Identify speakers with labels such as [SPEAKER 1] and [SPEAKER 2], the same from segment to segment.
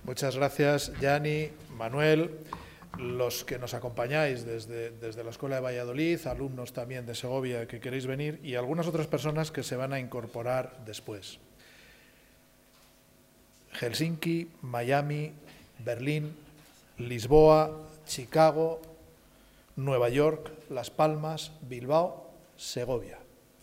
[SPEAKER 1] Muchas gracias, Yani, Manuel, los que nos acompañáis desde la Escuela de Valladolid, alumnos también de Segovia que queréis venir y algunas otras personas que se van a incorporar después. Helsinki, Miami, Berlín, Lisboa, Chicago, Nueva York, Las Palmas, Bilbao, Segovia.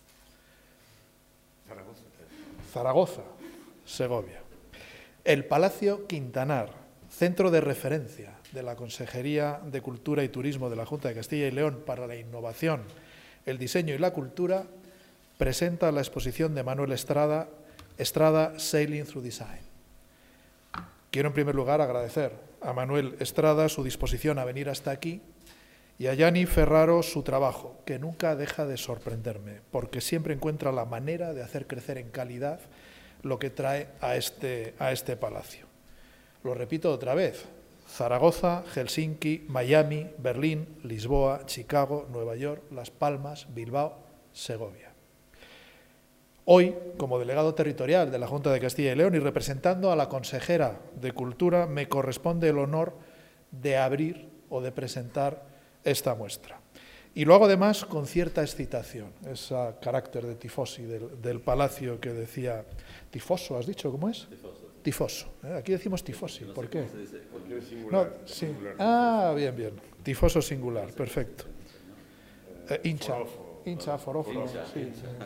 [SPEAKER 1] Zaragoza, Segovia. El Palacio Quintanar, centro de referencia de la Consejería de Cultura y Turismo de la Junta de Castilla y León para la innovación, el diseño y la cultura, presenta la exposición de Manuel Estrada, Sailing Through Design. Quiero en primer lugar agradecer a Manuel Estrada su disposición a venir hasta aquí y a Yani Ferraro su trabajo, que nunca deja de sorprenderme, porque siempre encuentra la manera de hacer crecer en calidad lo que trae a este palacio. Lo repito otra vez: Zaragoza, Helsinki, Miami, Berlín, Lisboa, Chicago, Nueva York, Las Palmas, Bilbao, Segovia. Hoy, como delegado territorial de la Junta de Castilla y León y representando a la consejera de Cultura, me corresponde el honor de abrir o de presentar esta muestra. Y lo hago además con cierta excitación, ese carácter de tifosi del palacio que decía. ¿Tifoso has dicho? ¿Cómo es? Tifoso. Aquí decimos tifosi. ¿Por qué?
[SPEAKER 2] Porque es singular.
[SPEAKER 1] No, sí. Ah, bien, bien. Tifoso singular, perfecto. Hincha, forofo. Sí.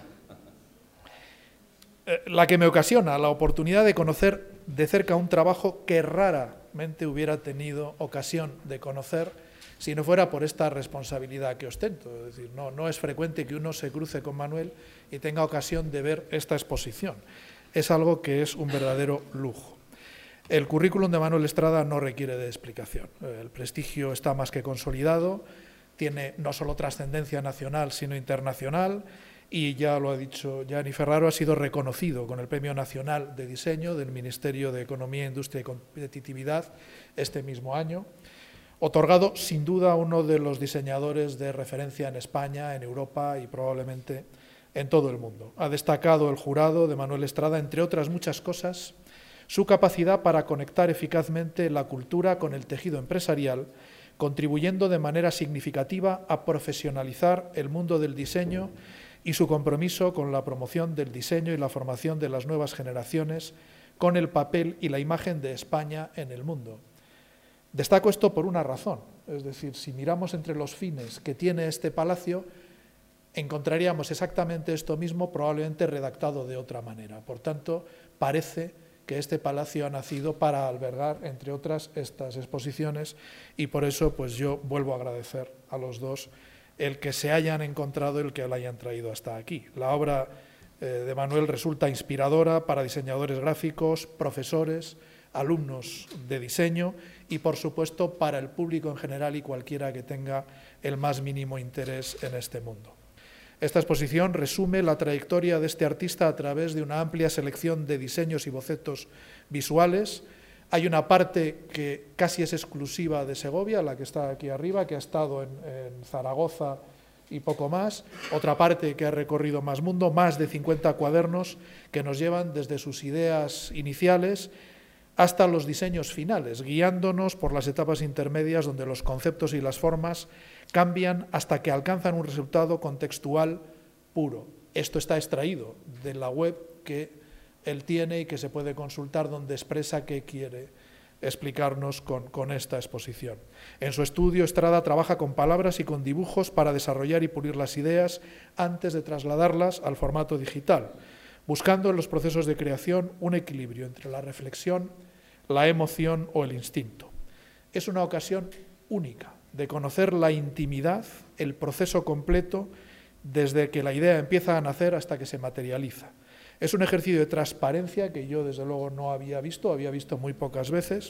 [SPEAKER 1] La que me ocasiona la oportunidad de conocer de cerca un trabajo que raramente hubiera tenido ocasión de conocer si no fuera por esta responsabilidad que ostento. Es decir, no es frecuente que uno se cruce con Manuel y tenga ocasión de ver esta exposición. Es algo que es un verdadero lujo. El currículum de Manuel Estrada no requiere de explicación. El prestigio está más que consolidado, tiene no solo trascendencia nacional, sino internacional, y ya lo ha dicho Yani Ferraro, ha sido reconocido con el Premio Nacional de Diseño del Ministerio de Economía, Industria y Competitividad este mismo año, otorgado sin duda a uno de los diseñadores de referencia en España, en Europa y probablemente en todo el mundo. Ha destacado el jurado de Manuel Estrada, entre otras muchas cosas, su capacidad para conectar eficazmente la cultura con el tejido empresarial, contribuyendo de manera significativa a profesionalizar el mundo del diseño y su compromiso con la promoción del diseño y la formación de las nuevas generaciones, con el papel y la imagen de España en el mundo. Destaco esto por una razón, es decir, si miramos entre los fines que tiene este palacio, encontraríamos exactamente esto mismo, probablemente redactado de otra manera. Por tanto, parece que este palacio ha nacido para albergar, entre otras, estas exposiciones, y por eso pues yo vuelvo a agradecer a los dos el que se hayan encontrado, el que la hayan traído hasta aquí. La obra de Manuel resulta inspiradora para diseñadores gráficos, profesores, alumnos de diseño y, por supuesto, para el público en general y cualquiera que tenga el más mínimo interés en este mundo. Esta exposición resume la trayectoria de este artista a través de una amplia selección de diseños y bocetos visuales. Hay una parte que casi es exclusiva de Segovia, la que está aquí arriba, que ha estado en Zaragoza y poco más. Otra parte que ha recorrido más mundo, más de 50 cuadernos que nos llevan desde sus ideas iniciales hasta los diseños finales, guiándonos por las etapas intermedias donde los conceptos y las formas cambian hasta que alcanzan un resultado contextual puro. Esto está extraído de la web que él tiene y que se puede consultar, donde expresa qué quiere explicarnos con esta exposición. En su estudio, Estrada trabaja con palabras y con dibujos para desarrollar y pulir las ideas antes de trasladarlas al formato digital, buscando en los procesos de creación un equilibrio entre la reflexión, la emoción o el instinto. Es una ocasión única de conocer la intimidad, el proceso completo, desde que la idea empieza a nacer hasta que se materializa. Es un ejercicio de transparencia que yo, desde luego, no había visto muy pocas veces,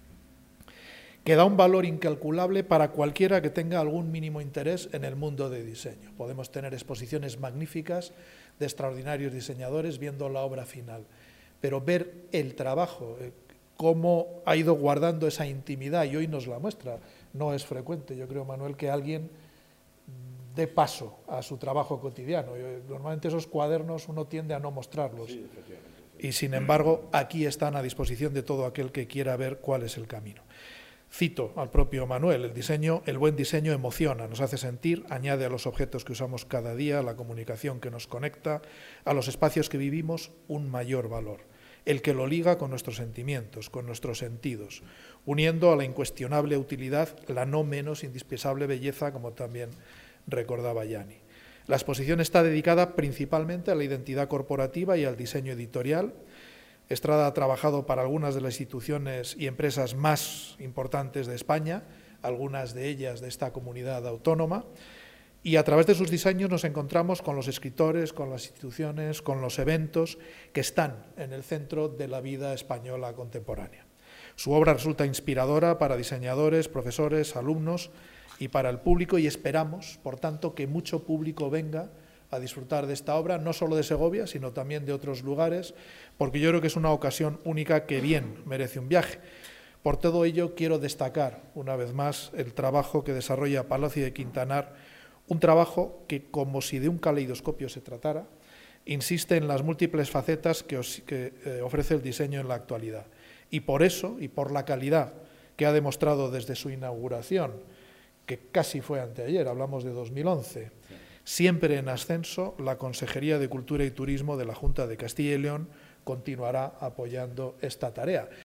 [SPEAKER 1] que da un valor incalculable para cualquiera que tenga algún mínimo interés en el mundo de diseño. Podemos tener exposiciones magníficas de extraordinarios diseñadores viendo la obra final, pero ver el trabajo, cómo ha ido guardando esa intimidad, y hoy nos la muestra. No es frecuente, yo creo, Manuel, que alguien dé paso a su trabajo cotidiano. Normalmente esos cuadernos uno tiende a no mostrarlos.
[SPEAKER 2] Sí, efectivamente.
[SPEAKER 1] y sin embargo aquí están a disposición de todo aquel que quiera ver cuál es el camino. Cito al propio Manuel: el buen diseño emociona, nos hace sentir, añade a los objetos que usamos cada día, a la comunicación que nos conecta, a los espacios que vivimos, un mayor valor, el que lo liga con nuestros sentimientos, con nuestros sentidos, uniendo a la incuestionable utilidad la no menos indispensable belleza, como también recordaba Yanni. La exposición está dedicada principalmente a la identidad corporativa y al diseño editorial. Estrada ha trabajado para algunas de las instituciones y empresas más importantes de España, algunas de ellas de esta comunidad autónoma, y a través de sus diseños nos encontramos con los escritores, con las instituciones, con los eventos que están en el centro de la vida española contemporánea. Su obra resulta inspiradora para diseñadores, profesores, alumnos y para el público, y esperamos, por tanto, que mucho público venga a disfrutar de esta obra, no solo de Segovia, sino también de otros lugares, porque yo creo que es una ocasión única que bien merece un viaje. Por todo ello, quiero destacar una vez más el trabajo que desarrolla Palacio de Quintanar, un trabajo que, como si de un caleidoscopio se tratara, insiste en las múltiples facetas que ofrece el diseño en la actualidad. Y por eso, y por la calidad que ha demostrado desde su inauguración, que casi fue anteayer, hablamos de 2011, siempre en ascenso, la Consejería de Cultura y Turismo de la Junta de Castilla y León continuará apoyando esta tarea.